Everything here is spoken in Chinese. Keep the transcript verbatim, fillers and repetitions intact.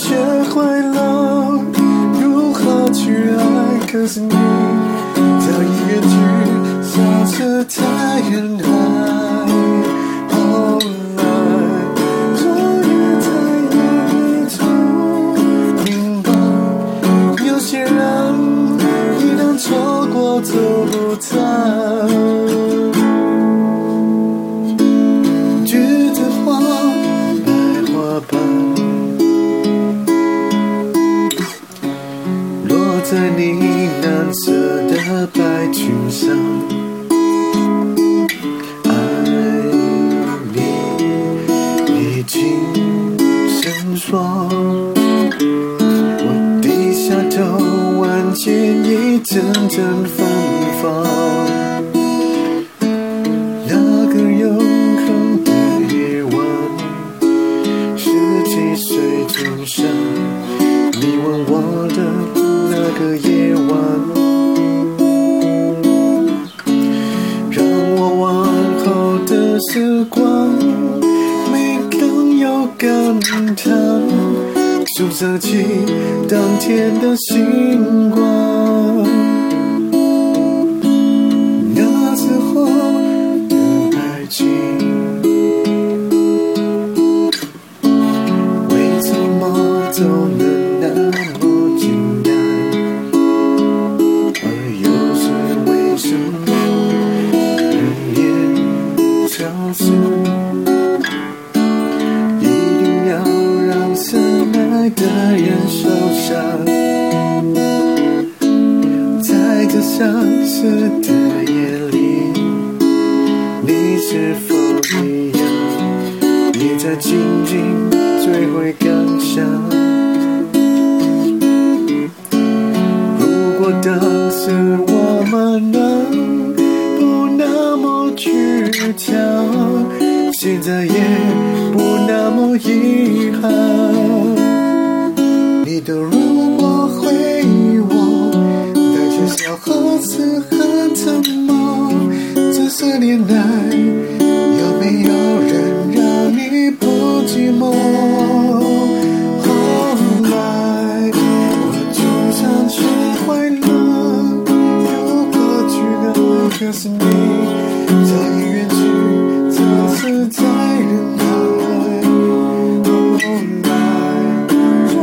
学会了如何去爱，可是你早已远去，消失在人海。后来终于在夜中明白，有些人一旦错过走不再。栀子花，白花瓣，落在你蓝色的白裙上。爱你已经成霜，我低下头，晚间一阵阵芬芳。那个永恒的夜晚，十几岁钟声，你吻我的那个夜晚，让我往后的时光没更有感叹，数着起当天的星光。那时候的爱情，为什么走得那么简单？而又是为什么人言消失？一定要让深爱的人受伤，在这相似的夜里，你是否一样，也在静静追回感想？如果当时我们能不那么倔强，现在也不那么遗憾。你的